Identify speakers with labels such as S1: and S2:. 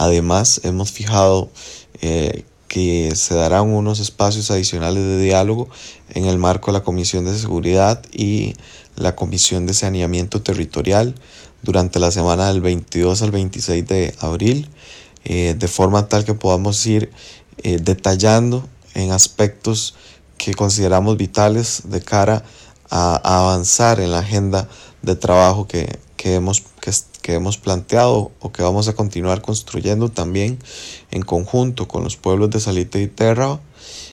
S1: Además, hemos fijado que se darán unos espacios adicionales de diálogo en el marco de la Comisión de Seguridad y la Comisión de Saneamiento Territorial durante la semana del 22 al 26 de abril, de forma tal que podamos ir detallando en aspectos que consideramos vitales de cara a avanzar en la agenda de trabajo que hemos planteado o que vamos a continuar construyendo también en conjunto con los pueblos de Salitre y Térraba,